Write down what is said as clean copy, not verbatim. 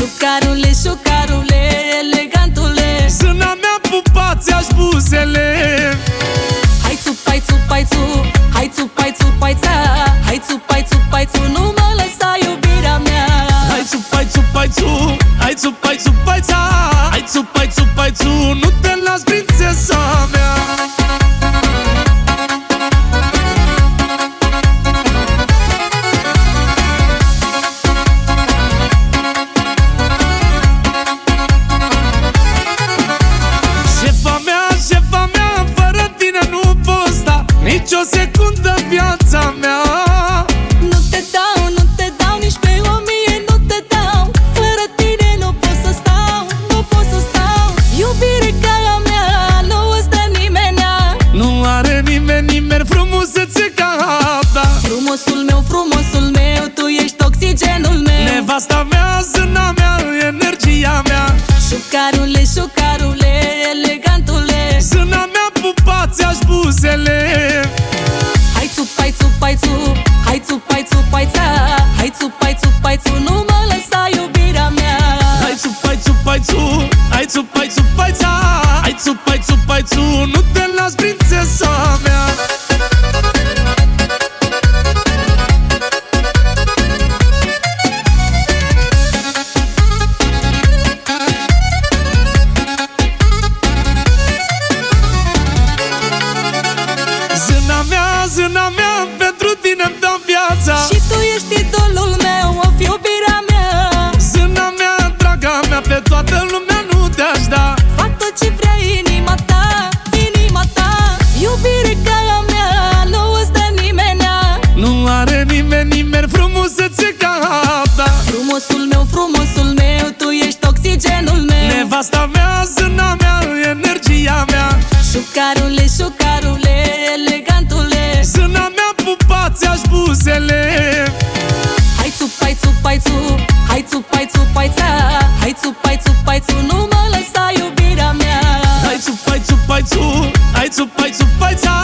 Șucarule, șucarule, elegantule, zâna mea, pupați-aș buzele. hai țupai, țupai, țu, hai țupai, țupai, ța, hai țupai, țupai, țu, nu mă lăsa iubirea mea. Hai țupai, țupai, țu, hai țupai, țupai, ța, hai țupai, țupai, țu, nu te las, prințesa mea. Nici o secundă viața mea. Nu te dau, nu te dau, nici pe 1000 nu te dau. Fără tine nu pot să stau, nu pot să stau. Iubire ca a mea, nu stă nimenea. Nu are nimeni, nimeni frumusețe ca a ta. Frumosul meu, tu ești oxigenul meu. Nevasta mea, zâna mea, energia mea. Șucarule, șucarule, elegantule, zâna mea, pupați-aș buzele. hai țupai, țupai, țu, hai țupai, țupai, ța, hai țupai, țupai, țu, nu mă lăsa iubirea mea. Hai țupai, țupai, țu, hai țupai, țupai, ța, hai țupai, țupai, țu, nu te las, prințesa mea. Zâna mea, pentru tine-mi dau viața. Și tu ești idolul meu, of iubirea mea. Zâna mea, draga mea, pe toată lumea nu te-aș da. Fac tot ce vrea inima ta, inima ta. Iubire ca a mea, nu stă nimenea. Nu are nimeni, nimeni frumusețe ca a ta. Frumosul meu, tu ești oxigenul meu. Nevasta mea, zâna mea, energia mea. Șucarule, șucarule, elegantule, zâna mea, pupați-aș buzele. hai țupai, țupai, țu, hai țupai, țupai, ța, hai țupai, țupai, țu, nu mă lăsa iubirea mea. Hai țupai, țupai, țu, hai țupai, țupai, ța,